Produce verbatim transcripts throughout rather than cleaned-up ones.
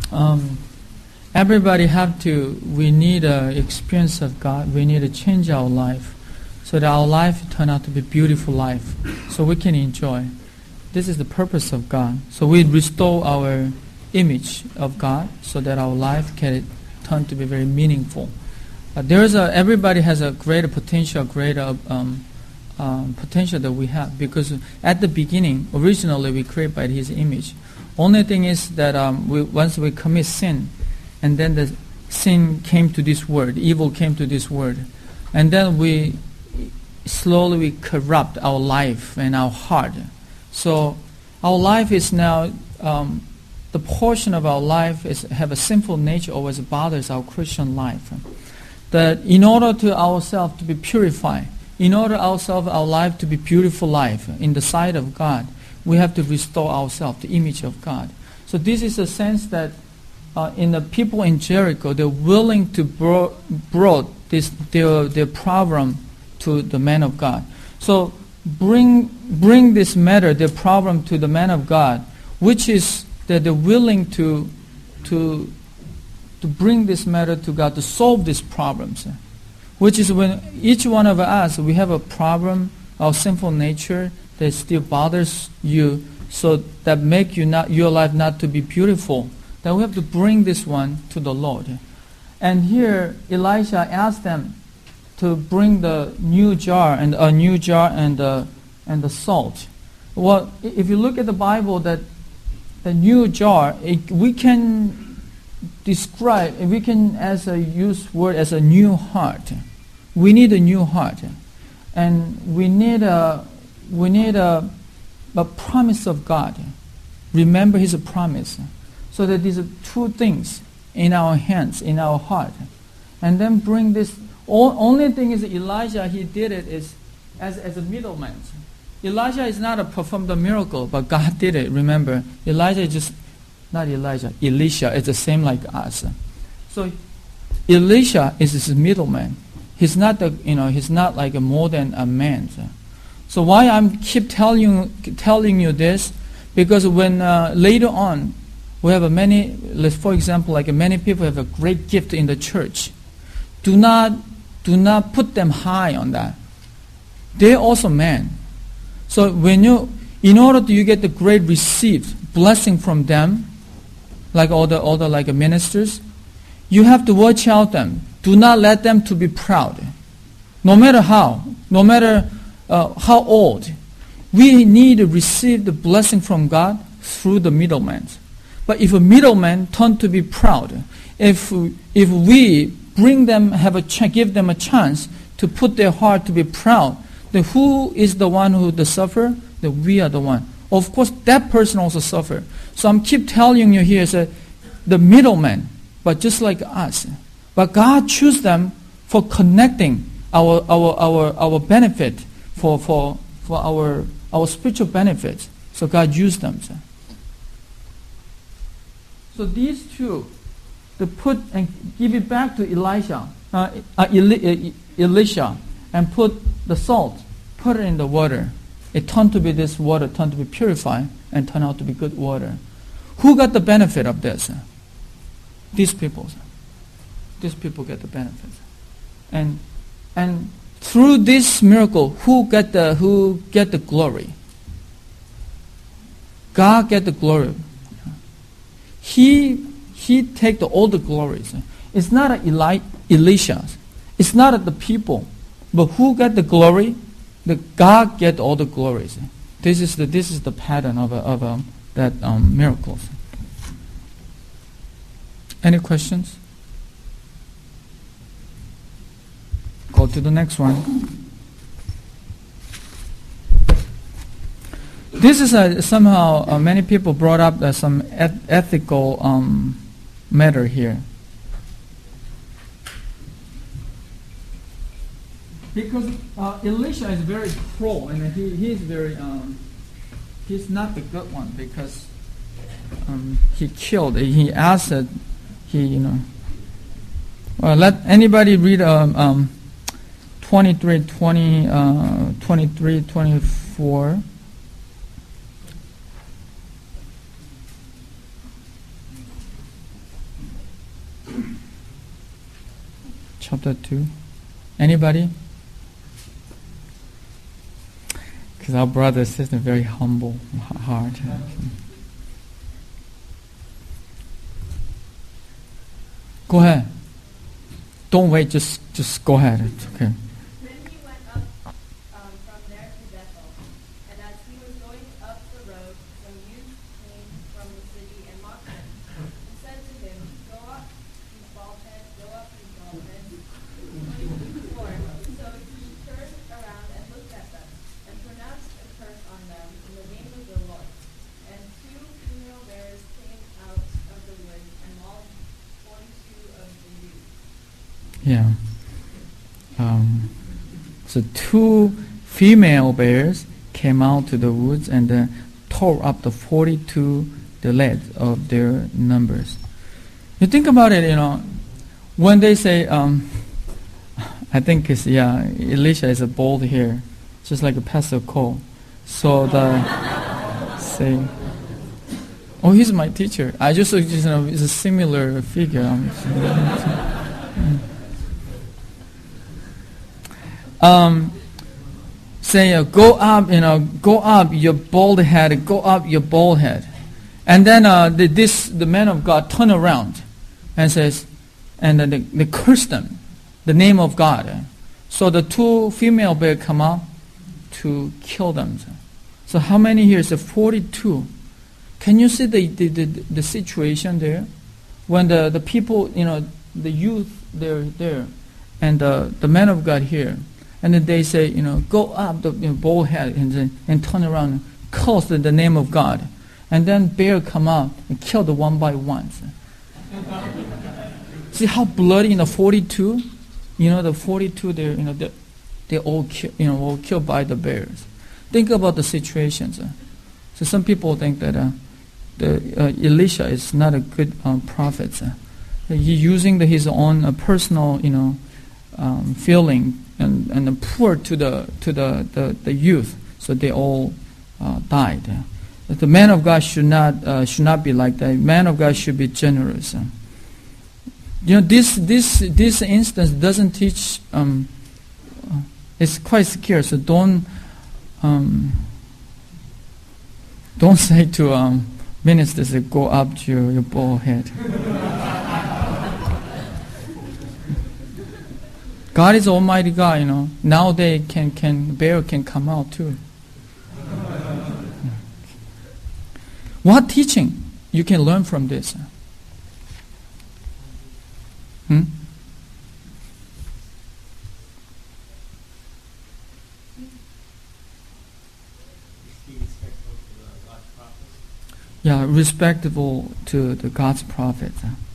Um, everybody have to, we need an experience of God. We need to change our life so that our life turn out to be a beautiful life so we can enjoy. This is the purpose of God. So we restore our image of God so that our life can turn to be very meaningful. Uh, there is a, everybody has a greater potential, greater um, um, potential that we have, because at the beginning, originally we created by His image. Only thing is that um, we, once we commit sin, and then the sin came to this world, evil came to this world, and then we slowly we corrupt our life and our heart. So our life is now, um, the portion of our life is have a sinful nature always bothers our Christian life. That in order to ourselves to be purified, in order ourselves, our life to be beautiful life in the sight of God, we have to restore ourselves, the image of God. So this is a sense that uh, in the people in Jericho, they're willing to bro- brought this their their problem to the man of God. So bring bring this matter, their problem, to the man of God, which is that they're willing to to to bring this matter to God, to solve these problems. Which is when each one of us, we have a problem, our sinful nature that still bothers you, so that make you not your life not to be beautiful. Then we have to bring this one to the Lord. And here Elisha asked them to bring the new jar and a new jar and the and the salt. Well, if you look at the Bible, that the new jar, it, we can describe, we can as a use word as a new heart. We need a new heart, and we need a we need a, a promise of God. Remember His promise, so that these are two things in our hands, in our heart, and then bring this. All, only thing is Elijah, he did it is as as a middleman. Elijah is not a performed a miracle, but God did it. Remember, Elijah is just not Elijah. Elisha is the same like us. So Elisha is this middleman. He's not the you know he's not like a more than a man. So, so why I'm keep telling you telling you this, because when uh, later on we have a many, let's for example, like many people have a great gift in the church. Do not do not put them high on that. They're also men. So when you, in order to you get the great received blessing from them, like all the all the like ministers, you have to watch out them. Do not let them to be proud. No matter how, no matter uh, how old, we need to receive the blessing from God through the middleman. But if a middleman turn to be proud, if if we bring them, have a ch- give them a chance to put their heart to be proud, then who is the one who the suffer? Then we are the one. Of course, that person also suffer. So I'm keep telling you here is that the middleman, but just like us. But God choose them for connecting our our our, our benefit, for, for for our our spiritual benefits. So God used them. So, so these two, to put and give it back to Elisha, uh, uh, Eli, uh, Elisha, and put the salt, put it in the water. It turned to be this water, turned to be purified, and turned out to be good water. Who got the benefit of this? These people. These people get the benefits, and and through this miracle, who get the who get the glory? God get the glory. He he take the, all the glories. It's not a Eli, Elisha. It's not a, the people, but who get the glory? The God get all the glories. This is the this is the pattern of a, of a, that um, miracles. Any questions? Go to the next one. This is a, somehow uh, many people brought up uh, some eth- ethical um, matter here. Because uh, Elisha is very cruel, and he he is very um, he's not the good one, because um, he killed. He asked that he you know. Well, let anybody read um, um, twenty-three, twenty, uh, twenty-three, twenty-four. chapter two. Anybody? Because our brother and sister are very humble heart. Go ahead. Don't wait, just just go ahead. It's okay. Then he went up um, from there to Bethel, and as he was going up the road, some youth came from the city and mocked him, and said to him, "Go up, you bald head, go up, you bald head." So he turned around and looked at them, and pronounced a curse on them in the name of the Lord. And two female bears came out of the woods and mauled forty-two of the youth. Yeah. Um, so two female bears came out to the woods and uh, tore up the forty-two, the lead of their numbers. You think about it, you know, when they say, um, I think it's, yeah, Elisha is a bald hair, just like a Pastor Cole. So the, say, oh, he's my teacher. I just, just you know, it's a similar figure. Um, say, uh, go up, you know, go up, your bald head, go up, your bald head. And then uh, the, this, the man of God turn around and says, and then they, they curse them, the name of God. So the two female bears come up to kill them. So how many here is it? forty-two. Can you see the, the, the, the situation there? When the, the people, you know, the youth, they're there, and the, the man of God here, and then they say, you know, go up the you know, bald head and, then, and turn around and curse the, the name of God. And then bear come up and kill the one by one. See how bloody in the forty-two? You know, the forty-two, they're, you know, they're, they're all, ki- you know, all killed by the bears. Think about the situations. Uh. So some people think that uh, the, uh, Elisha is not a good um, prophet. Uh. He's using the, his own uh, personal, you know, um, feeling and and pour to the to the, the, the youth, so they all uh, died. Uh. The man of God should not uh, should not be like that. Man of God should be generous. Uh. You know, this this this instance doesn't teach. Um, uh, it's quite scary. So don't um, don't say to um, ministers that go up to your, your bald head. God is Almighty God. You know, now they can can bear can come out too. What teaching you can learn from this? Hmm? Yeah, respectable to the God's prophet.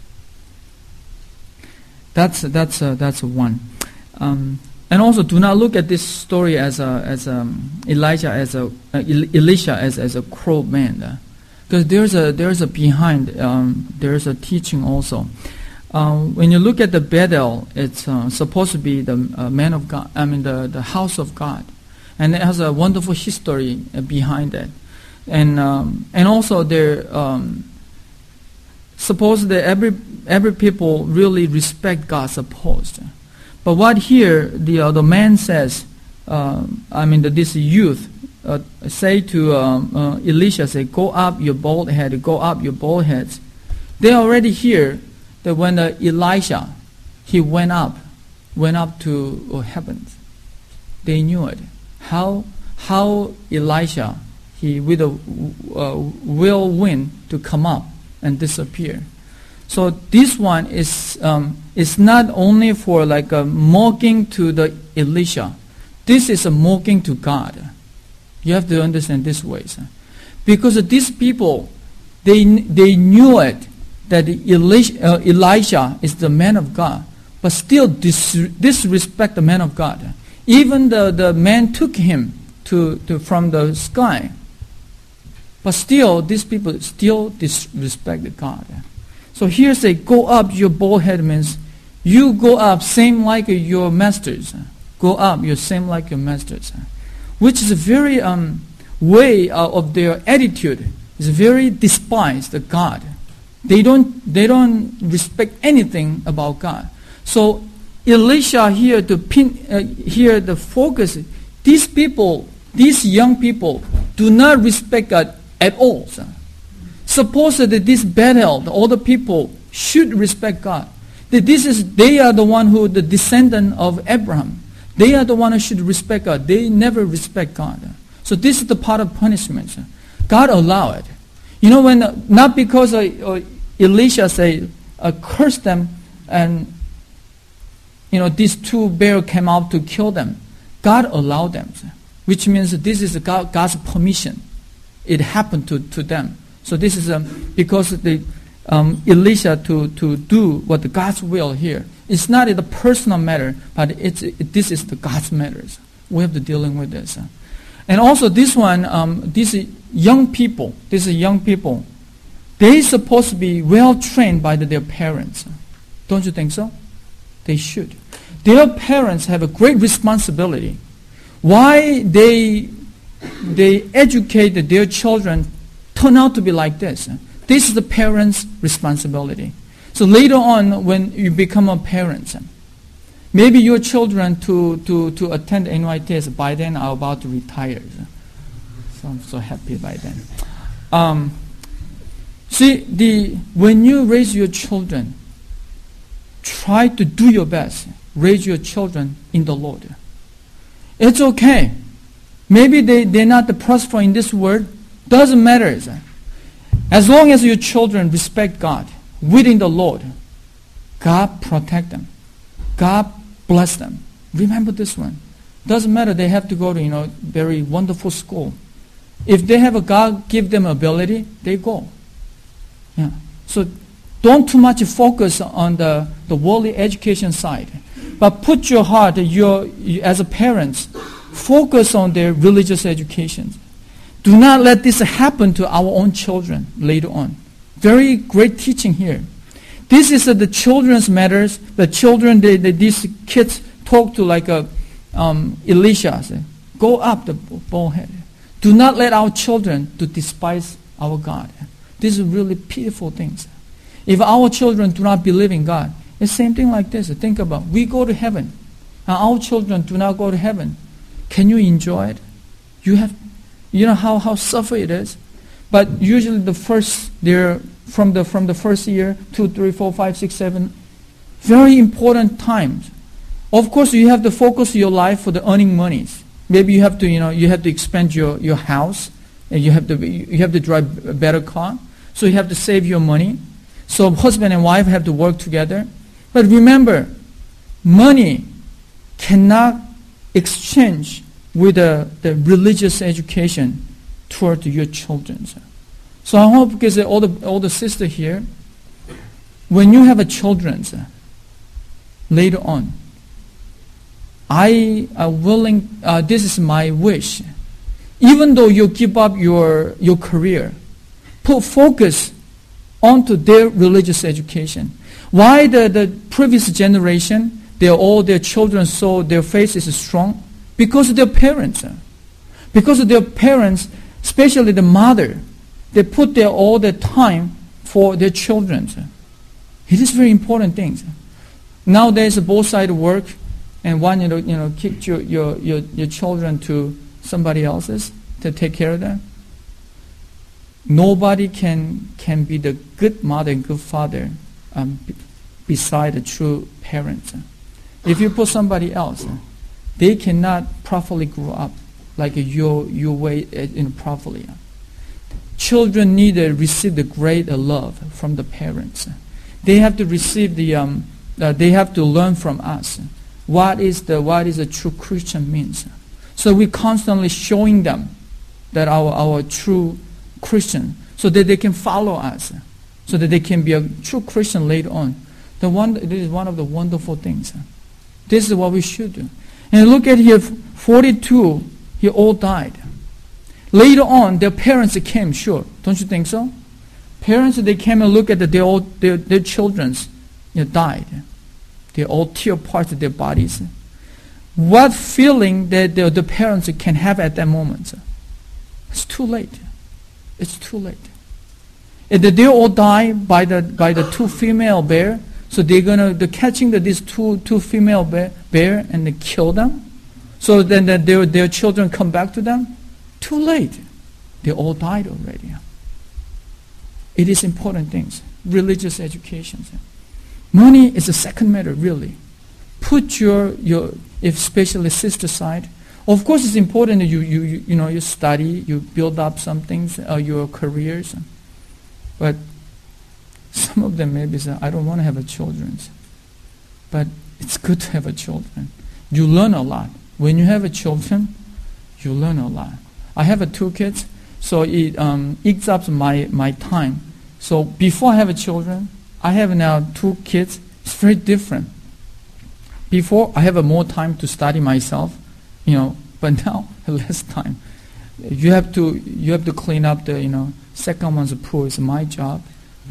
That's that's uh, that's one. Um, and also, do not look at this story as a as a, Elijah as a uh, Elisha as as a cruel man, because uh, there's a there's a behind um, there's a teaching also. Um, when you look at the Bethel, it's uh, supposed to be the uh, man of God. I mean the the house of God, and it has a wonderful history uh, behind it. And um, and also there, um, suppose that every every people really respect God. Supposed, but what here the uh, the man says, uh, I mean the, this youth uh, say to um, uh, Elisha, say, go up your bald head, go up your bald heads. They already hear that when uh, Elisha he went up, went up to uh, heavens. They knew it. How how Elisha. He with a uh, whirlwind to come up and disappear. So this one is um, is not only for like a mocking to the Elisha. This is a mocking to God. You have to understand this way, sir. Because these people, they they knew it that Elisha, uh, Elisha is the man of God, but still dis- disrespect the man of God. Even the, the man took him to, to from the sky. But still, these people still disrespect God. So here say, go up your bald head means you go up same like your masters. Go up, you're same like your masters. Which is a very um, way uh, of their attitude. Is very despised God. They don't they don't respect anything about God. So Elisha here to pin uh, here the focus. These people, these young people, do not respect God at all. So. Suppose that this Bethel, all the people should respect God. That this is they are the one who the descendant of Abraham. They are the one who should respect God. They never respect God. So this is the part of punishment. God allow it. You know, when uh, not because uh, uh, Elisha say uh, curse them, and you know these two bears came out to kill them. God allowed them, which means that this is God, God's permission. It happened to, to them. So this is um, because the um, Elisha to, to do what the God's will here. It's not a personal matter, but it's it, this is the God's matters. We have to dealing with this. And also this one, um, these young people, these young people, they're supposed to be well trained by the, their parents. Don't you think so? They should. Their parents have a great responsibility. Why they they educate their children turn out to be like this. This is the parents' responsibility. So later on, when you become a parent, maybe your children to, to, to attend N Y T S by then are about to retire. So I'm so happy by then. Um, see, the when you raise your children, try to do your best. Raise your children in the Lord. It's okay. Maybe they, they're not the prosper in this world. Doesn't matter. As long as your children respect God within the Lord, God protect them. God bless them. Remember this one. Doesn't matter they have to go to, you know, very wonderful school. If they have a God give them ability, they go. Yeah. So don't too much focus on the, the worldly education side. But put your heart, your, as a parent, focus on their religious education. Do not let this happen to our own children later on. Very great teaching here. This is uh, the children's matters. The children, they, they, these kids talk to like a um, Elisha. Say, go up the bullhead. Do not let our children to despise our God. These are really pitiful things. If our children do not believe in God, it's the same thing like this. Think about, we go to heaven, and our children do not go to heaven. Can you enjoy it? You have, you know how, how suffer it is. But usually the first, they're from the from the first year, two, three, four, five, six, seven, very important times. Of course, you have to focus your life for the earning monies. Maybe you have to, you know, you have to expand your, your house, and you have to you have to drive a better car. So you have to save your money. So husband and wife have to work together. But remember, money cannot exchange with the, the religious education toward your children. So I hope, because all the all the sisters here, when you have a children later on, I am willing. Uh, this is my wish. Even though you give up your your career, put focus onto their religious education. Why the, the previous generation, they're all their children, so their faith is strong? Because of their parents. Because of their parents, especially the mother, they put their all their time for their children. It is very important things. Nowadays, both sides work, and one, you know, you know, kick your, your, your, your children to somebody else's to take care of them. Nobody can can be the good mother and good father um, b- beside the true parents. If you put somebody else, they cannot properly grow up like your your way in properly. Children need to receive the great love from the parents. They have to receive the um, uh, they have to learn from us what is the what is a true Christian means. So we constantly showing them that our our true Christian, so that they can follow us, so that they can be a true Christian later on. The one, this is one of the wonderful things. This is what we should do. And look at here, forty-two, he all died. Later on, their parents came, sure. Don't you think so? Parents, they came and look at the, their, old, their, their children's, you know, died. They all tear apart their bodies. What feeling that the, the parents can have at that moment? It's too late. It's too late. If they all die by the by the two female bear, So they're gonna they're catching the, these two two female bear, bear and they kill them. So then the, their their children come back to them. Too late. They all died already. It is important things. Religious education. Money is a second matter, really. Put your your if especially sister side. Of course, it's important that you you you, you know you study, you build up some things, uh, your careers, but some of them maybe say, I don't want to have a children, but it's good to have a children. You learn a lot when you have a children. You learn a lot. I have a two kids, so it um, eats up my my time. So before I have a children, I have now two kids. It's very different. Before I have a more time to study myself. You know, but now less time. You have to you have to clean up the you know second one's pool is my job,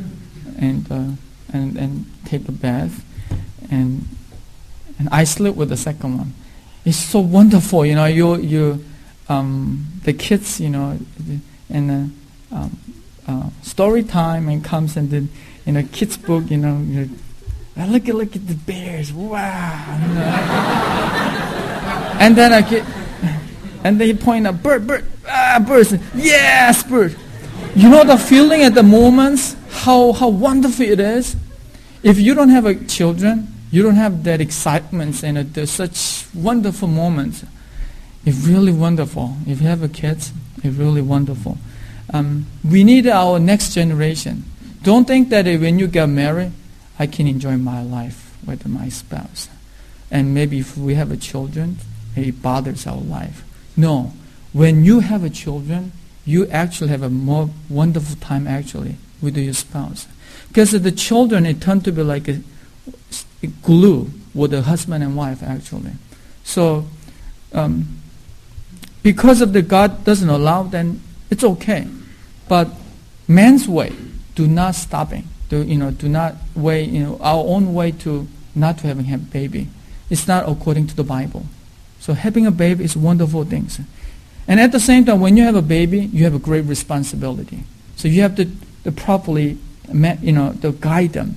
and uh, and and take a bath, and and I sleep with the second one. It's so wonderful, you know. You you um, the kids, you know, and uh, um, uh, story time and comes and then in a kid's book, you know. You're, I look at look at the bears. Wow. You know. And then I get, and then he point out, bird, bird, ah, birds, yes, bird. You know the feeling at the moments, how how wonderful it is. If you don't have a children, you don't have that excitement and uh, there's such wonderful moments. It's really wonderful. If you have a kids, it's really wonderful. Um, we need our next generation. Don't think that uh, when you get married, I can enjoy my life with my spouse. And maybe if we have a children, it bothers our life. No. When you have a children, you actually have a more wonderful time actually with your spouse. Because the children, it tend to be like a, a glue with the husband and wife actually. So, um, because of the God doesn't allow, then it's okay. But man's way, do not stopping. Do you know? Do not way. You know, our own way to not to having a baby. It's not according to the Bible. So having a baby is wonderful things. And at the same time, when you have a baby, you have a great responsibility. So you have to, to properly, you know, to guide them.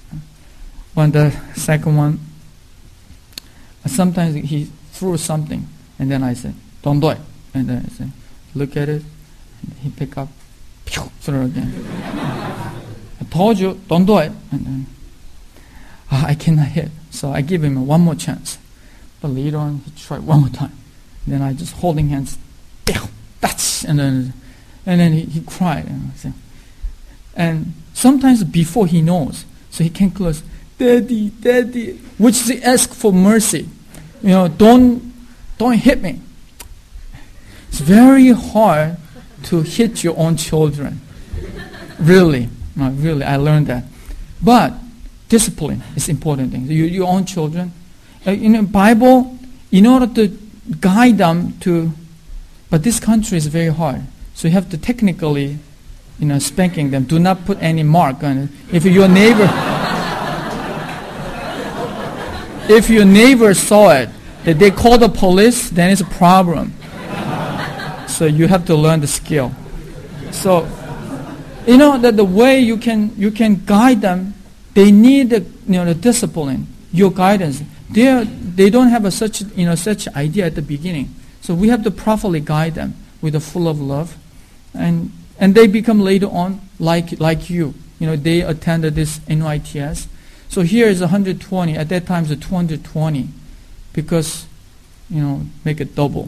When the second one, sometimes he threw something, and then I said, don't do it. And then I said, look at it. And he pick up, throw it again. I told you, don't do it. And then, oh, I cannot hit. So I give him one more chance. But later on, he tried one more time. And then I just holding hands, that's and then and then he, he cried. And, I said, and sometimes before he knows, so he came close, Daddy, Daddy, which is ask for mercy. You know, don't don't hit me. It's very hard to hit your own children. Really, no, really, I learned that. But discipline is important thing. You, your own children. Uh, in the Bible, in order to guide them to, but this country is very hard. So you have to technically, you know, spanking them. Do not put any mark on it. If your neighbor, if your neighbor saw it, that they call the police, then it's a problem. So you have to learn the skill. So, you know that the way you can you can guide them, they need the you know the discipline, your guidance. They they don't have a such you know such idea at the beginning. So we have to properly guide them with a full of love, and and they become later on like like you. You know they attended this N Y T S. So here is one hundred twenty. At that time it's two hundred twenty, because you know make it double.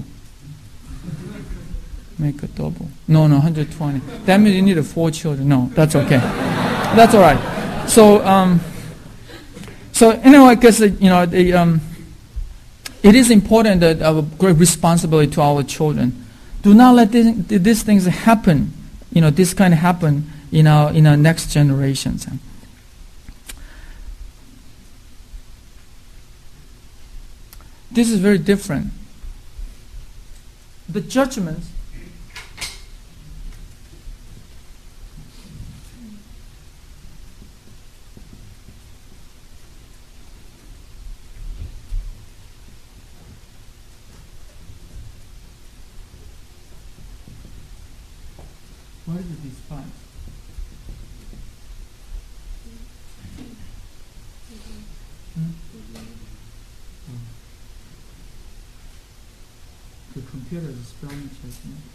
Make a double. No, no, one hundred twenty. That means you need four children. No, that's okay. That's all right. So, um, so anyway, because uh, you know, the, um, it is important that our great responsibility to our children. Do not let this, these things happen. You know, this kind of happen in our in our next generations. This is very different. The judgments. What is the despise? computer is spelling check.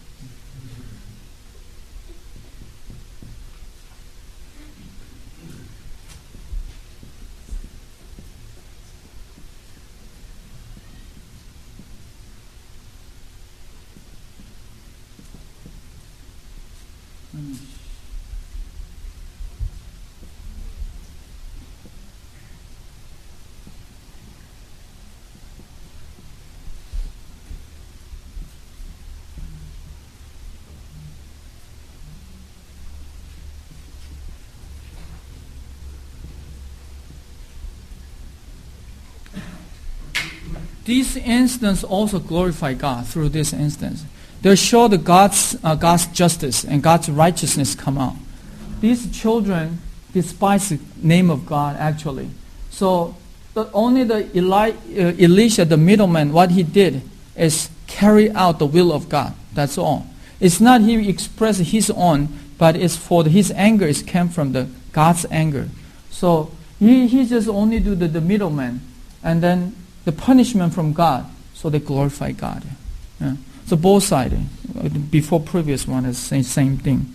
Mm. These instances also glorify God through this instance. They show the God's uh, God's justice and God's righteousness come out. These children despise the name of God actually. So the, only the Eli, uh, Elisha, the middleman, what he did is carry out the will of God. That's all. It's not he expressed his own, but it's for the, his anger is came from the God's anger. So he, he just only do the, the middleman, and then the punishment from God, so they glorify God. Yeah. So both sides, before previous one is same same thing.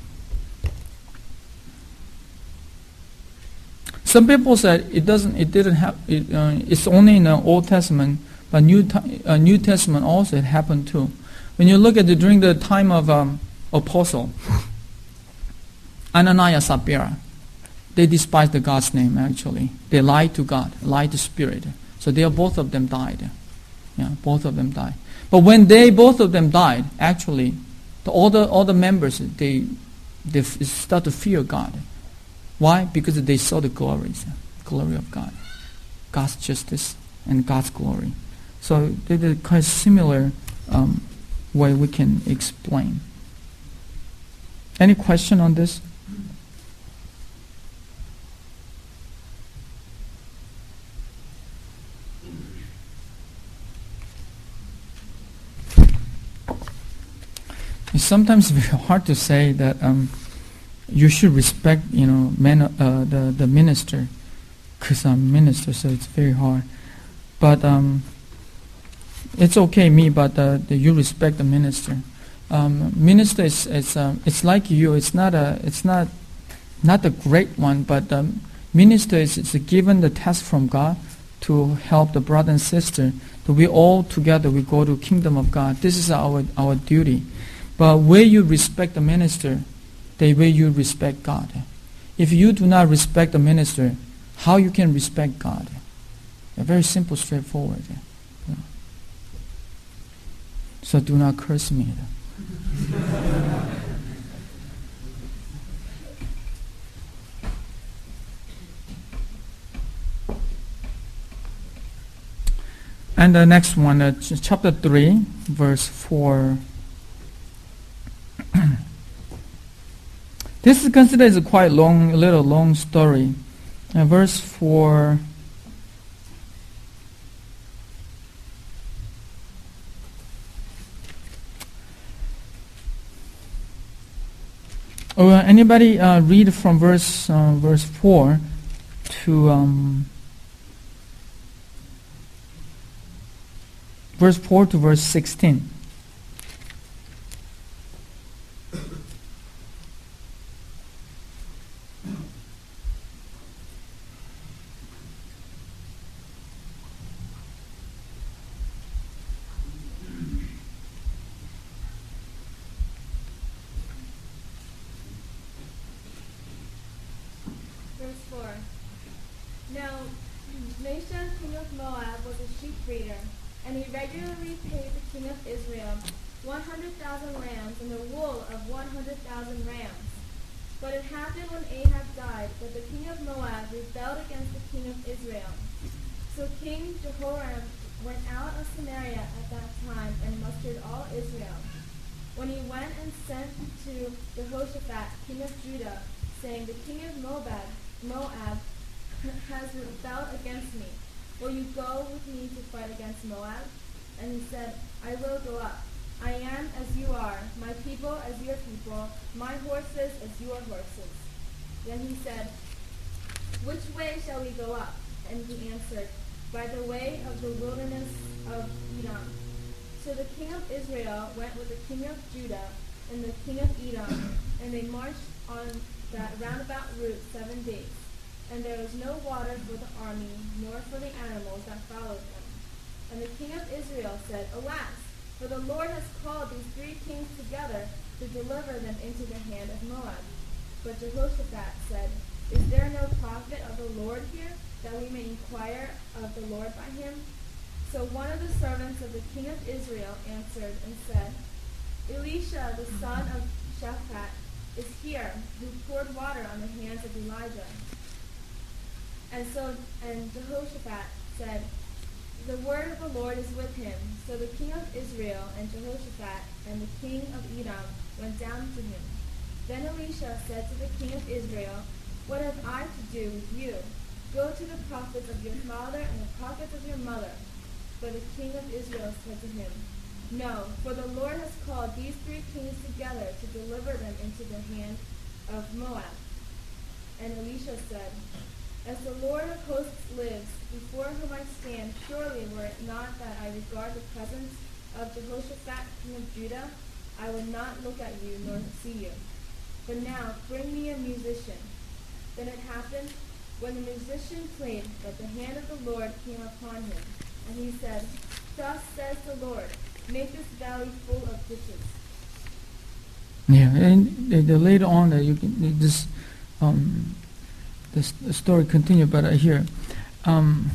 Some people said it doesn't, it didn't have, it, uh, it's only in the Old Testament, but New uh, New Testament also it happened too. When you look at it during the time of um, Apostle Ananias, Sapphira, they despised the God's name. Actually, they lied to God, lied to Spirit. So they are, both of them died. Yeah, both of them died. But when they both of them died, actually, the, all the all the members they they f- start to fear God. Why? Because they saw the glories, glory of God, God's justice and God's glory. So they're the quite similar um, way we can explain. Any question on this? It's sometimes very hard to say that um, you should respect, you know, men, uh, the the minister, because I'm a minister, so it's very hard. But um, it's okay, me, but uh, the, you respect the minister. Um, minister is it's um, it's like you. It's not a it's not not the great one, but um, minister is it's given the task from God to help the brother and sister. So we all together we go to kingdom of God. This is our our duty. But where you respect the minister, the way you respect God. If you do not respect the minister, how you can respect God? A very simple, straightforward. Yeah. So do not curse me. And the next one, uh, ch- chapter three, verse four. This is considered as a quite long, a little long story. Uh, verse four. Oh, uh, anybody uh, read from verse uh, verse four to um, verse four to verse sixteen. Verse four. Now, Nashon, king of Moab, was a sheep breeder, and he regularly paid the king of Israel one hundred thousand lambs and the wool of one hundred thousand rams. But it happened when Ahab died that the king of Moab rebelled against the king of Israel. So King Jehoram went out of Samaria at that time and mustered all Israel. When he went and sent to Jehoshaphat, king of Judah, saying, the king of Moab, Moab has rebelled against me. Will you go with me to fight against Moab? And he said, I will go up. I am as you are, my people as your people, my horses as your horses. Then he said, which way shall we go up? And he answered, by the way of the wilderness of Edom. So So the king of Israel went with the king of Judah and the king of Edom, and they marched on that roundabout route seven days. And there was no water for the army, nor for the animals that followed them. And the king of Israel said, Alas, for the Lord has called these three kings together to deliver them into the hand of Moab. But Jehoshaphat said, Is there no prophet of the Lord here, that we may inquire of the Lord by him? So one of the servants of the king of Israel answered and said, Elisha, the son of Shaphat, is here, who poured water on the hands of Elijah. And so, and Jehoshaphat said, The word of the Lord is with him. So the king of Israel and Jehoshaphat and the king of Edom went down to him. Then Elisha said to the king of Israel, What have I to do with you? Go to the prophets of your father and the prophets of your mother. But the king of Israel said to him, No, for the Lord has called these three kings together to deliver them into the hand of Moab. And Elisha said, As the Lord of hosts lives, before whom I stand, surely were it not that I regard the presence of Jehoshaphat, king of Judah, I would not look at you nor see you. But now bring me a musician. Then it happened, when the musician played, that the hand of the Lord came upon him. And he said, Thus says the Lord, make this valley full of ditches. Yeah, and uh, the later on, uh, you can this um, this the story continue, but uh, here, um,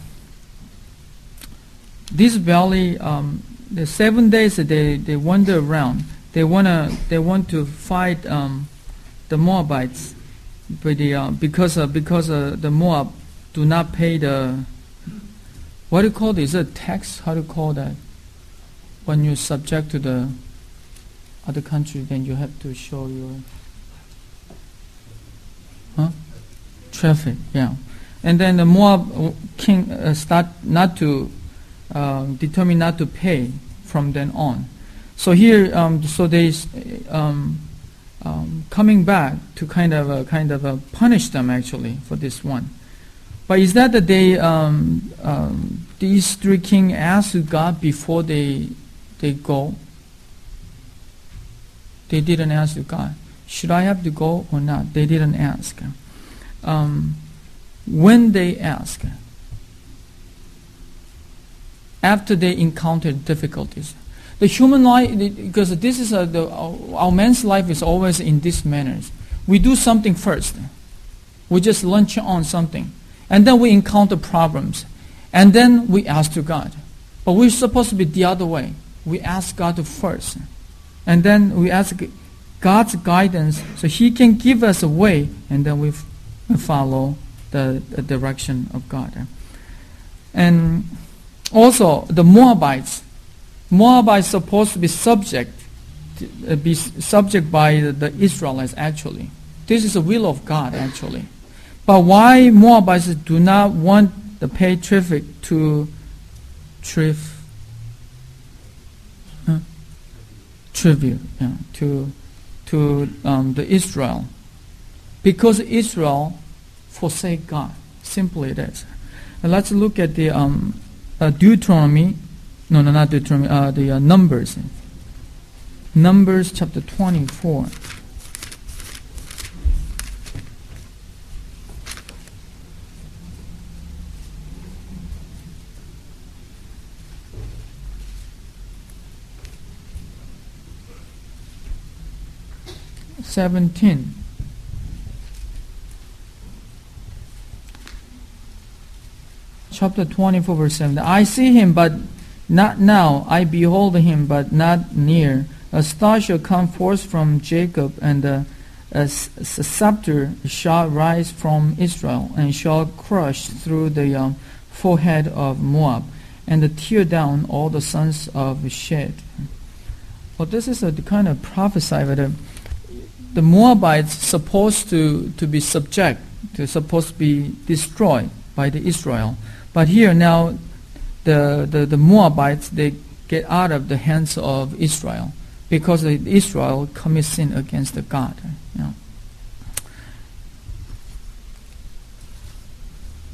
this valley, um, the seven days that they they wander around, they wanna they want to fight um, the Moabites, but the uh, because uh, because uh, the Moab do not pay the what do you call this? Is it a tax? How do you call that? When you're subject to the other country, then you have to show your huh? traffic, yeah. And then the Moab king uh, start not to uh, determine not to pay from then on. So here, um, so they um, um, coming back to kind of uh, kind of uh, punish them actually for this one. But is that that they um, um, these three kings asked God before they they go? They didn't ask God, should I have to go or not? They didn't ask. Um, when they ask, after they encountered difficulties, the human life, because this is a, the, our man's life is always in this manner. We do something first. We just launch on something. And then we encounter problems. And then we ask to God. But we're supposed to be the other way. We ask God first. And then we ask God's guidance so He can give us a way, and then we, f- we follow the, the direction of God. And also the Moabites. Moabites supposed to be subject, to, uh, be subject by the, the Israelites actually. This is the will of God actually. But why Moabites do not want the pay traffic to trif, huh? tribute yeah, to to um, the Israel? Because Israel forsake God. Simply it is. And let's look at the um, uh, Deuteronomy. No, no, not Deuteronomy. Uh, the uh, Numbers. Numbers chapter twenty-four. seventeen. Chapter twenty-four, verse seven. I see him, but not now. I behold him, but not near. A star shall come forth from Jacob, and a, a scepter shall rise from Israel, and shall crush through the um, forehead of Moab, and tear down all the sons of Shed. Well, this is a kind of prophesy that the Moabites supposed to, to be subject, to supposed to be destroyed by the Israel. But here now, the, the, the Moabites, they get out of the hands of Israel because Israel commits sin against the God. You know.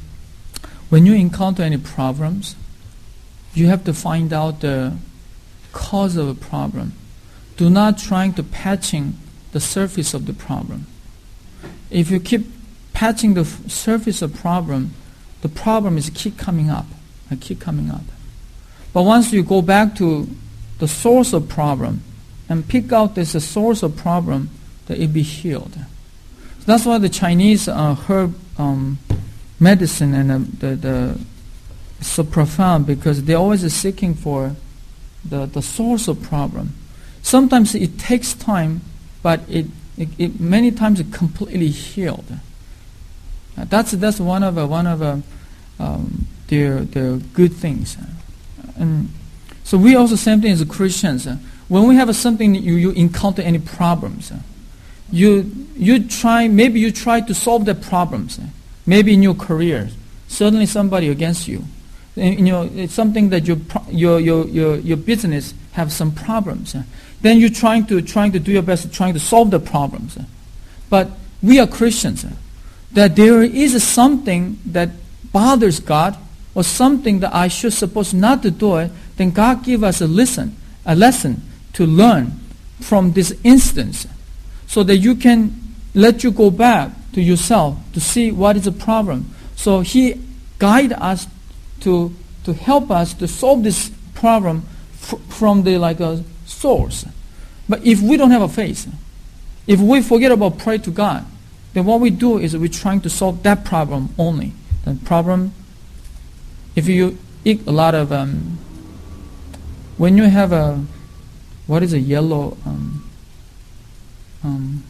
When you encounter any problems, you have to find out the cause of a problem. Do not trying to patching the surface of the problem. If you keep patching the f- surface of problem, the problem is keep coming up and keep coming up. But once you go back to the source of problem and pick out this the source of problem, that it be healed. So that's why the Chinese uh, herb um, medicine and uh, the, the so profound, because they're always seeking for the, the source of problem. Sometimes it takes time, but it, it, it many times it completely healed. Uh, that's that's one of uh, one of uh, um, their their good things. And so we also same thing as Christians. Uh, when we have uh, something you you encounter any problems, uh, you you try maybe you try to solve the problems. Uh, maybe in your career, suddenly somebody against you. And, you know, it's something that your pro- your your your your business have some problems. Uh, then you're trying to trying to do your best, trying to solve the problems. Uh, but we are Christians. Uh, that there is something that bothers God, or something that I should suppose not to do it, then God give us a lesson, a lesson to learn from this instance, so that you can let you go back to yourself to see what is the problem. So He guide us to to help us to solve this problem f- from the like a source. But if we don't have a faith, if we forget about pray to God, then what we do is we're trying to solve that problem only. The problem, if you eat a lot of, um, when you have a, what is a yellow, um, um,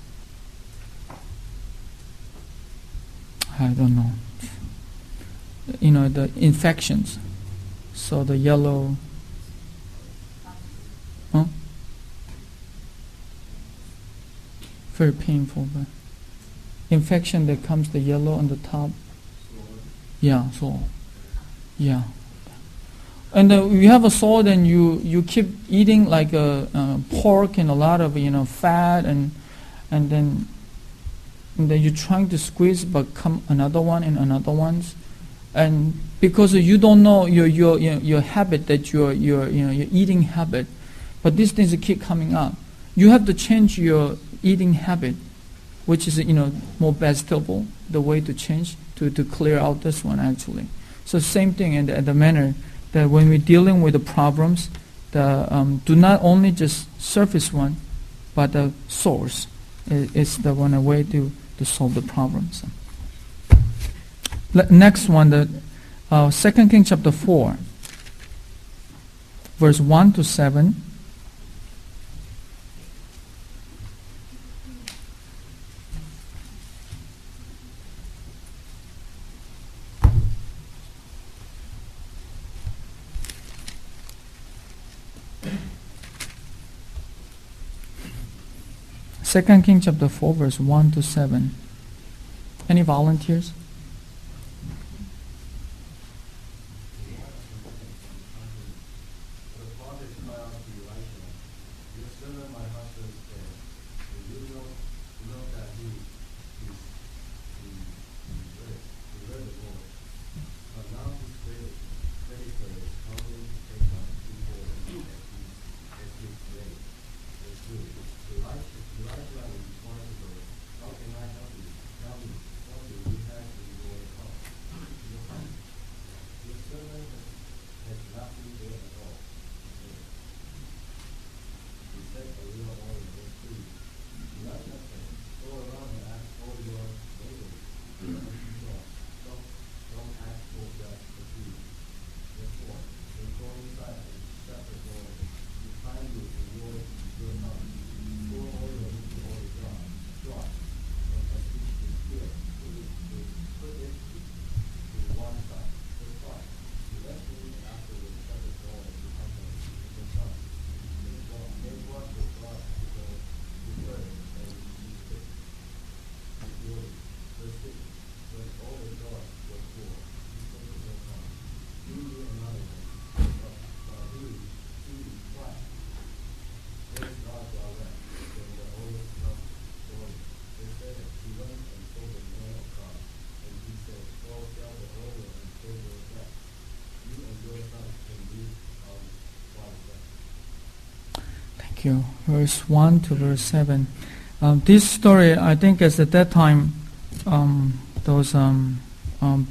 I don't know, you know, the infections. So the yellow, huh? Very painful, but infection that comes the yellow on the top. Yeah, so yeah. And uh, you have a sword and you, you keep eating like a uh, pork and a lot of you know fat and and then and then you're trying to squeeze but come another one and another ones, and because you don't know your your your, your habit that your your you know your eating habit, but these things keep coming up. You have to change your eating habit, which is you know more vegetable. The way to change to, to clear out this one actually. So same thing in the, the manner that when we're dealing with the problems, the um, do not only just surface one, but the source is, is the one way to, to solve the problems. Le- next one, the uh, Second Kings chapter four, verse one to seven. Second Kings chapter four, verse one to seven. Any volunteers? Thank you. Verse one to verse seven. Um, this story, I think, is at that time, um, those um, um,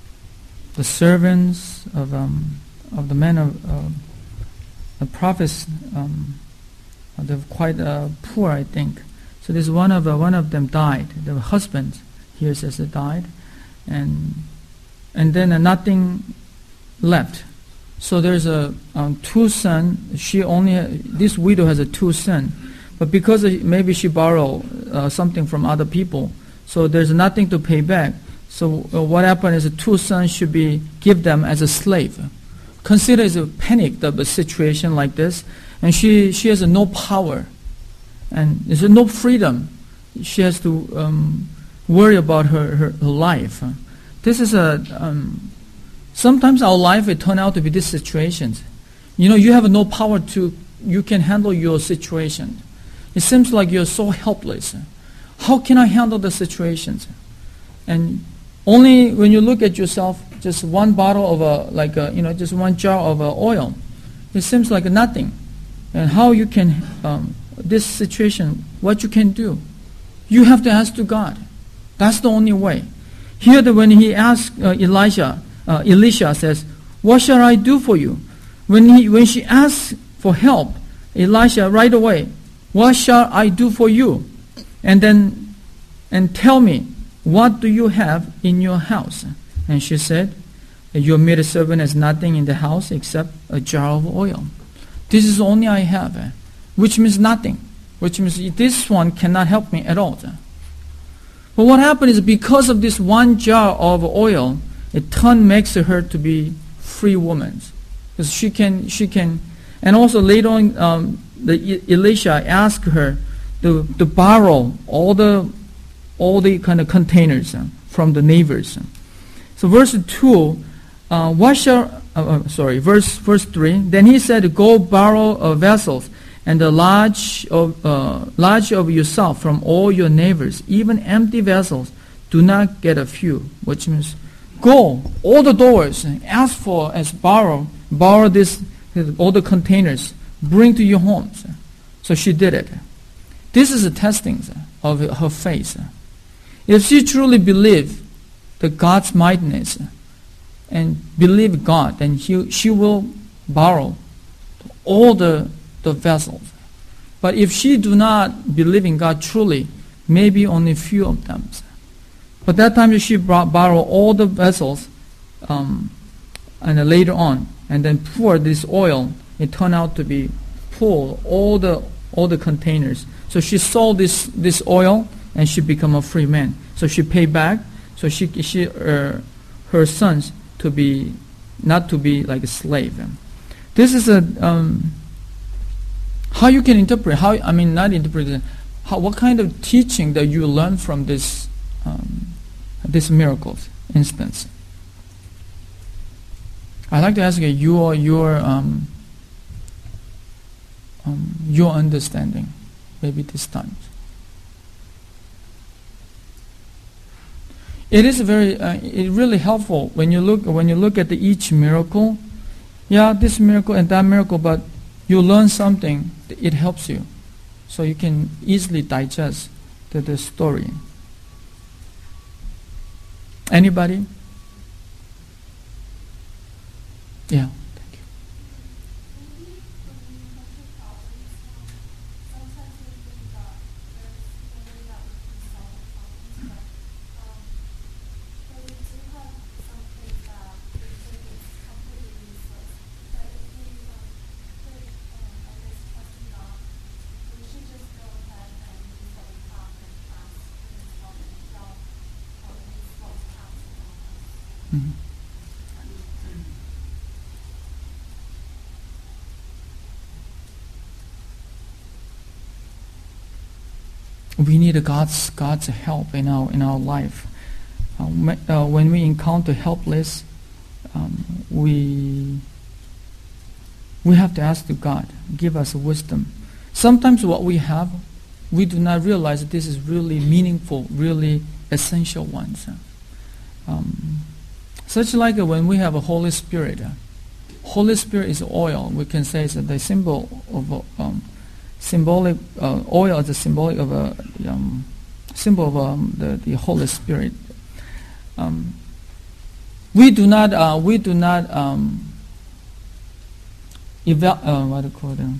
the servants of um, of the men of uh, the prophets, um, they're quite uh, poor, I think. So this one of uh, one of them died. The husband here says it died, and and then uh, nothing left. So there's a um, two son. She only this widow has a two son, but because of, maybe she borrowed uh, something from other people, so there's nothing to pay back. So uh, what happened is the two sons should be give them as a slave. Consider it's a panic of a situation like this, and she she has uh, no power, and there's uh, no freedom. She has to um, worry about her, her, her life. This is a um, sometimes our life will turn out to be these situations. You know, you have no power to, you can handle your situation. It seems like you're so helpless. How can I handle the situations? And only when you look at yourself, just one bottle of a, like a, you know, just one jar of a oil, it seems like nothing. And how you can, um, this situation, what you can do, you have to ask to God. That's the only way. Here, the, when he asked uh, Elijah, Uh, Elisha says, "What shall I do for you?" When he when she asks for help, Elisha right away, "What shall I do for you?" And then, and tell me, what do you have in your house? And she said, "Your maidservant has nothing in the house except a jar of oil. This is only I have," which means nothing. Which means this one cannot help me at all. But what happened is because of this one jar of oil, it turn makes her to be free woman, because she can she can, and also later on, um, the Elisha asked her to, to borrow all the all the kind of containers uh, from the neighbors. So verse two, uh, what shall uh, uh, sorry verse verse three. Then he said, "Go borrow uh, vessels, and the large of uh, large of yourself from all your neighbors, even empty vessels. Do not get a few," which means, go all the doors and ask for as borrow, borrow this all the containers, bring to your homes. So she did it. This is a testing of her faith. If she truly believed the God's mightiness and believe God, then he, she will borrow all the the vessels. But if she do not believe in God truly, maybe only few of them. But that time she brought, borrowed all the vessels, um, and then later on, and then pour this oil. It turned out to be full, all the all the containers. So she sold this this oil, and she became a free man. So she paid back. So she she uh, her sons to be not to be like a slave. This is a um, how you can interpret. How I mean not interpret. How what kind of teaching that you learn from this? Um, This miracles instance. I'd like to ask you your your um, um, your understanding, maybe this time. It is very uh, it really helpful when you look when you look at the each miracle. Yeah, this miracle and that miracle, but you learn something. It helps you, so you can easily digest the, the story. Anybody? Yeah. Thank you. Mm-hmm. We need God's God's help in our in our life. Uh, uh, when we encounter helpless, um, we we have to ask to God, give us wisdom. Sometimes what we have, we do not realize that this is really meaningful, really essential ones. Um, such like uh, when we have a Holy Spirit. Uh, Holy Spirit is oil. We can say it's uh, the symbol of uh, um, symbolic uh, oil is a symbolic of a um, symbol of um, the, the Holy Spirit. Um, we do not uh, we do not um, eva- uh, what do you call them?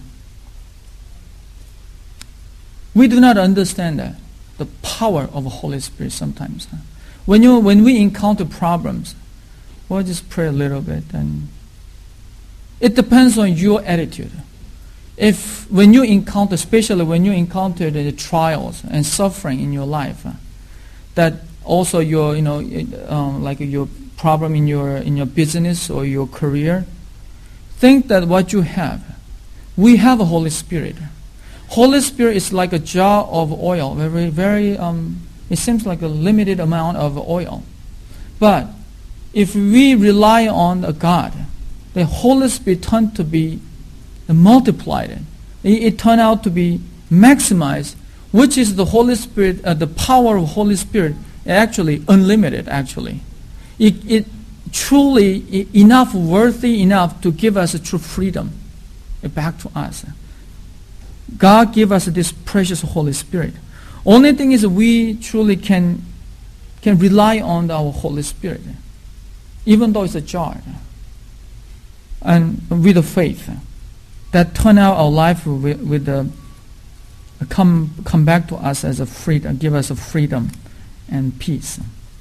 We do not understand that the power of the Holy Spirit sometimes. Huh? When you when we encounter problems, we'll just pray a little bit, and it depends on your attitude. If when you encounter, especially when you encounter the trials and suffering in your life, uh, that also your you know um, like your problem in your in your business or your career, think that what you have, we have a Holy Spirit. Holy Spirit is like a jar of oil, very very. Um, it seems like a limited amount of oil, but if we rely on a God, the Holy Spirit turned to be multiplied. It, it turned out to be maximized, which is the Holy Spirit, uh, the power of Holy Spirit, actually unlimited. Actually, it, it truly I- enough worthy enough to give us a true freedom back to us. God gave us this precious Holy Spirit. Only thing is we truly can can rely on our Holy Spirit, even though it's a jar, and with the faith that turn out our life with, with the come come back to us as a freedom, give us a freedom and peace.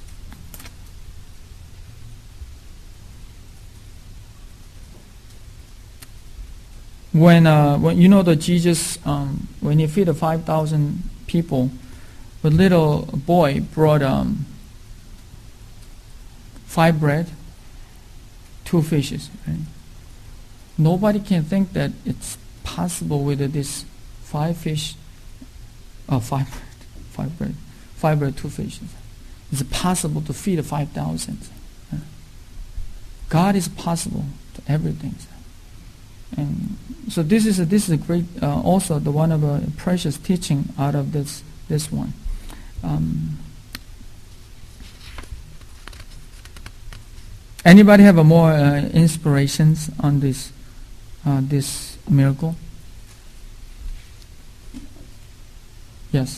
When uh, when you know that Jesus um, when he fed the five thousand people, a little boy brought um, five bread, two fishes. Right? Nobody can think that it's possible with this five fish, uh, five bread, five bread, five bread, two fishes. Is it possible to feed the five thousand? God is possible to everything. And so this is a, this is a great uh, also the one of a precious teaching out of this this one. Um, anybody have a more uh, inspirations on this uh, this miracle? Yes.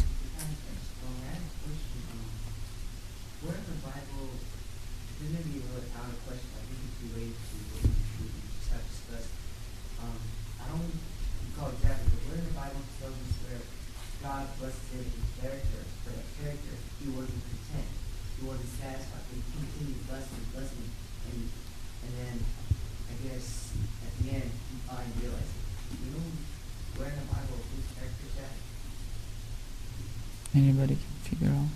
Anybody can figure out?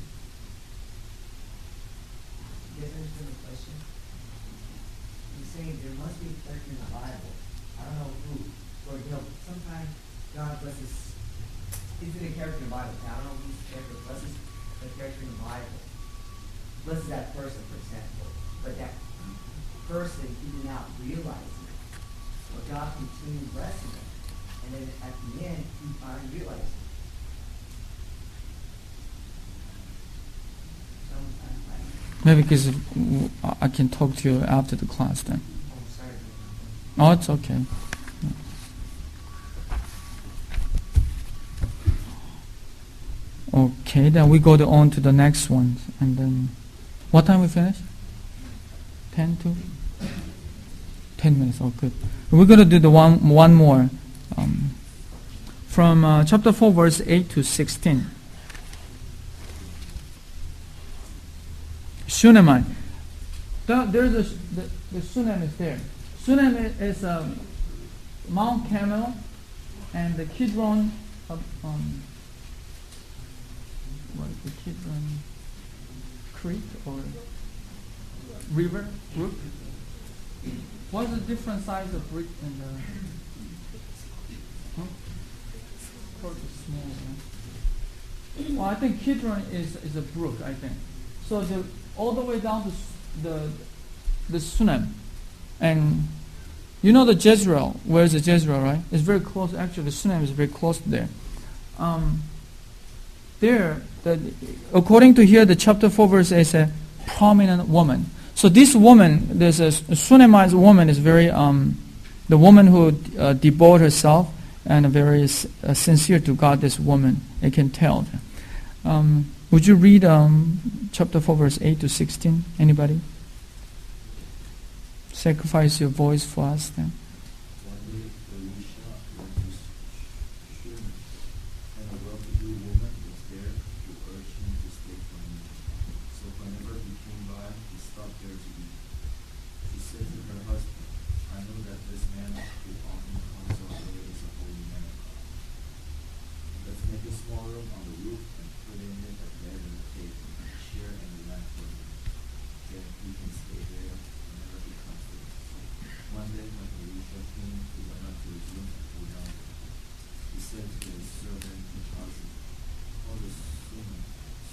You guys understand the question? He's saying there must be a character in the Bible. I don't know who. For example, sometimes God blesses. He's in a character in the Bible. I don't know who's the character blesses the character in the Bible. Blesses that person, for example. But that person even not realizing it. But God continues blessing them. And then at the end, he finally realizes it. Maybe because I can talk to you after the class then. Oh, it's okay. Okay, then we go to on to the next one. And then, what time we finish? Ten to? Ten minutes, oh good. We're going to do the one, one more. Um, from uh, chapter four, verse eight to sixteen. Shunammite. The, there's a, the, the Shunem is there. Shunem is um, Mount Carmel and the Kidron, uh, um, what is the Kidron Creek or river, brook? What's the different size of brick in the? Huh? Probably small. Right? Well, I think Kidron is is a brook. I think so. The all the way down to the the Shunem, and you know the Jezreel. Where's the Jezreel, right? It's very close. Actually, the Shunem is very close to there. Um, there, the, according to here, the chapter four verse is a prominent woman. So this woman, there's a, a Shunammite woman is very um, the woman who uh, devoted herself and very uh, sincere to God, this woman. I can tell. Um, would you read um, chapter four, verse eight to sixteen? Anybody? Sacrifice your voice for us then. One day, Elisha went to Shunem, and a well-to-do woman was there to urge him to stay for him. So whenever he came by, he stopped there to eat. She said to her husband, I know that this man who often comes our way is a holy man of God. Let's make a small room on the roof and put in it a bed and a table, and a chair and a lamp for him. Then he can stay there whenever he comes to us. One day when Elisha came, he went up to his room and lay down there. He said to his servant Gehazi, call the Shunem.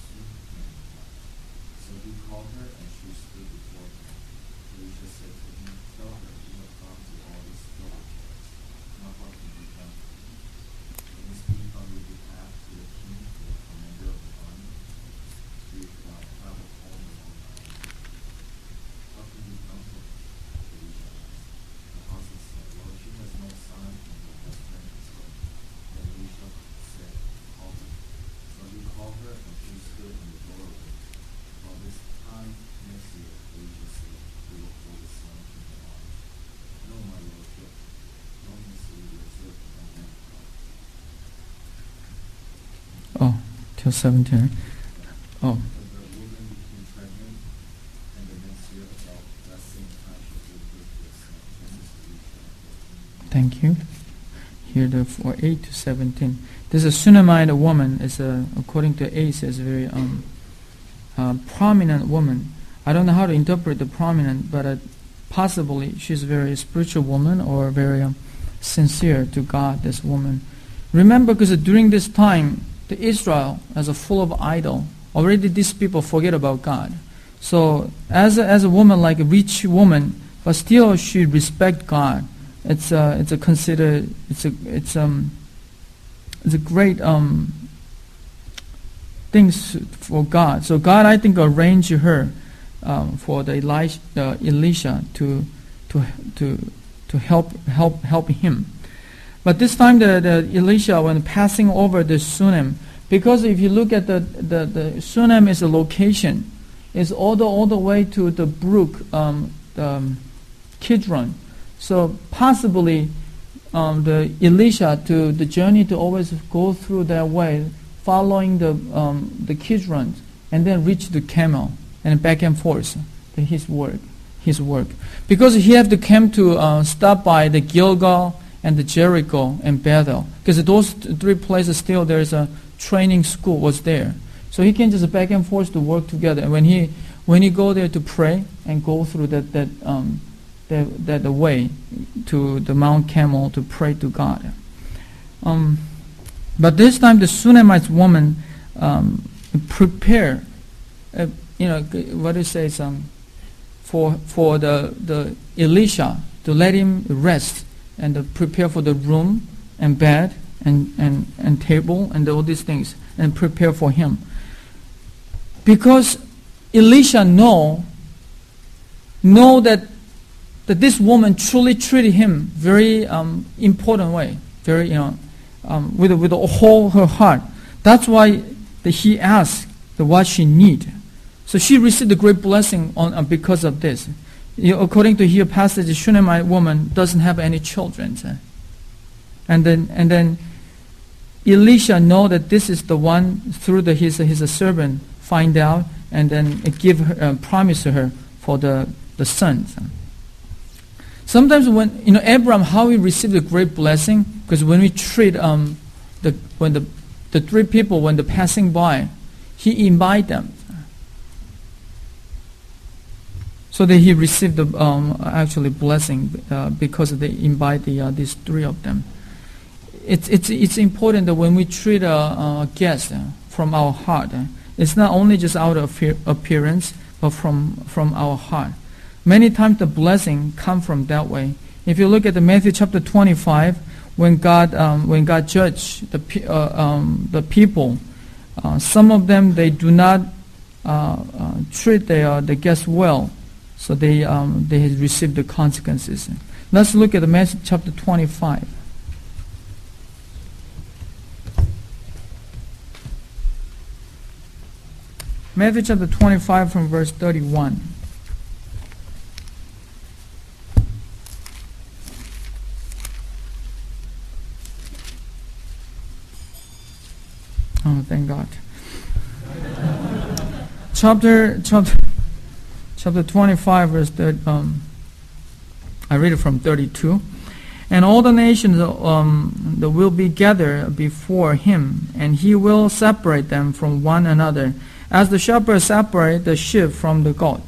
So he called her, and she stood before him. Elisha said to him, tell her, you have gone to all this trouble for us. Now what can be done for you? Can you speak on your behalf to the king, to the commander of the army? Speak now, I will call you all night. How can you come for me? Elisha asked. Gehazi said, well, she has no son, and her husband is dead. Then Elisha said, call her. So he called her, and she stood in the doorway. About this time next year, Elisha said, we will hold a son in your arms. No, my lordship, don't consider yourself a man of God. Oh, till seventeen. Oh, But the woman became pregnant, and the next year about that same time she gave birth to a son. This is Elisha fourteen. thank you. Here the for eight to seventeen. This is a Shunammite woman. Is a according to Ace is a very um uh, prominent woman. I don't know how to interpret the prominent, but uh, possibly she's a very spiritual woman or very um, sincere to God. This woman. Remember, because during this time, the Israel as a full of idol. Already these people forget about God. So as a, as a woman, like a rich woman, but still she respect God. It's a it's a considered it's a it's um it's a great um things for God. So God, I think, arranged her um, for the Elisha, uh, Elisha to to to to help help help him. But this time the, the Elisha, when passing over the Shunem, because if you look at the the, the Shunem is a location, it's all the all the way to the brook, um, the um, Kidron. So possibly um, the Elisha to the journey to always go through that way, following the um, the Kidron, and then reach the camel and back and forth. The, his work, his work, because he had to come to uh, stop by the Gilgal and the Jericho and Bethel, because those three places still there is a training school was there, so he can just back and forth to work together. And when he when he go there to pray and go through that that um, that that the way to the Mount Carmel to pray to God. Um, but this time the Shunammite woman um, prepare, uh, you know, what do you say, some for for the the Elisha to let him rest and to prepare for the room and bed and, and, and table and all these things and prepare for him. Because Elisha know, know that, that this woman truly treated him very um, important way, very, you know, um, with, with all her heart. That's why the, he asked the, what she need. So she received a great blessing on uh, because of this. You know, according to here passage, the Shunammite woman doesn't have any children. Uh, and then and then Elisha know that this is the one through the his his servant find out and then give her, uh, promise to her for the the sons. Sometimes when you know Abraham, how he received a great blessing, because when we treat um the when the the three people when they're passing by, he invite them. So that he received the um, actually blessing uh, because they invite the, uh, these three of them. It's it's it's important that when we treat a, a guest uh, from our heart, uh, it's not only just outer appearance, but from from our heart. Many times the blessing come from that way. If you look at the Matthew chapter twenty-five, when God um, when God judged the pe- uh, um, the people, uh, some of them they do not uh, uh, treat their the guests well. So they um, they had received the consequences. Let's look at the Matthew chapter twenty-five. Matthew chapter twenty-five from verse thirty-one. Oh, thank God. chapter chapter chapter twenty-five verse thirty, um I read it from thirty-two. And all the nations um, that will be gathered before him, and he will separate them from one another, as the shepherd separates the sheep from the goat.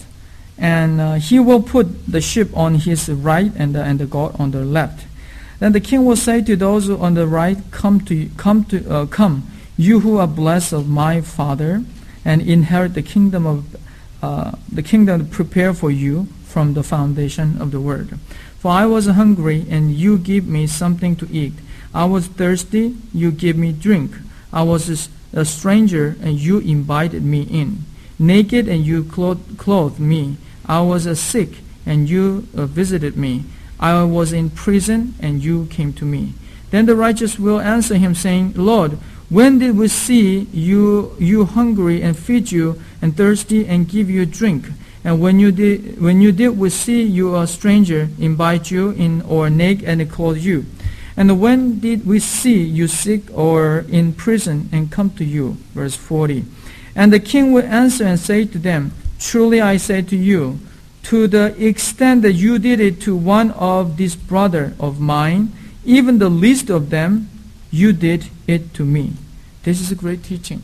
And uh, he will put the sheep on his right and the, and the goat on the left. Then the king will say to those who on the right, "Come to come to uh, come, you who are blessed of my Father, and inherit the kingdom of uh, the kingdom prepared for you from the foundation of the world. For I was hungry, and you gave me something to eat. I was thirsty, you gave me drink. I was a stranger, and you invited me in. Naked, and you clothed, clothed me. I was a sick, and you uh, visited me. I was in prison, and you came to me." Then the righteous will answer him, saying, "Lord, when did we see you you hungry and feed you, and thirsty and give you drink? And when you did when you did we see you a stranger, invite you in, or naked and clothe you? And when did we see you sick or in prison and come to you?" Verse forty. And the king will answer and say to them, "Truly I say to you, to the extent that you did it to one of these brother of mine, even the least of them, you did it to me." This is a great teaching.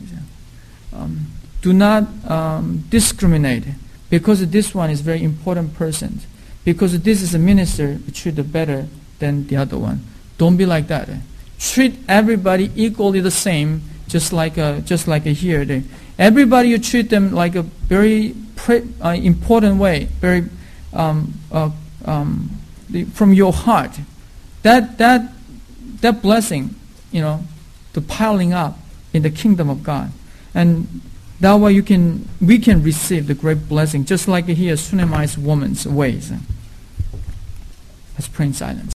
Um, do not um, discriminate, because this one is a very important person. Because this is a minister, treat it better than the other one. Don't be like that. Treat everybody equally the same, just like a, just like a here. They, everybody you treat them like a very pre, uh, important way, very um, uh, um, the, from your heart. That that that blessing, you know, the piling up in the kingdom of God, and that way you can we can receive the great blessing, just like here Shunammite woman's ways. Let's pray in silence.